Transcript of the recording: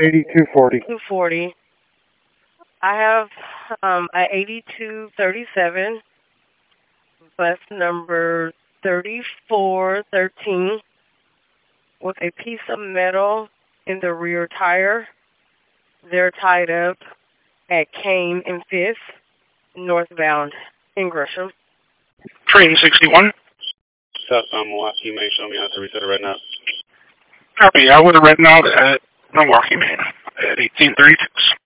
8240. 240. I have a 8237, bus number 3413, with a piece of metal in the rear tire. They're tied up at Kane and 5th, northbound in Gresham. Train 61. Southbound Milwaukee, may show me how to reset it right now. Copy, I would have written out at Milwaukee, man, at 1836.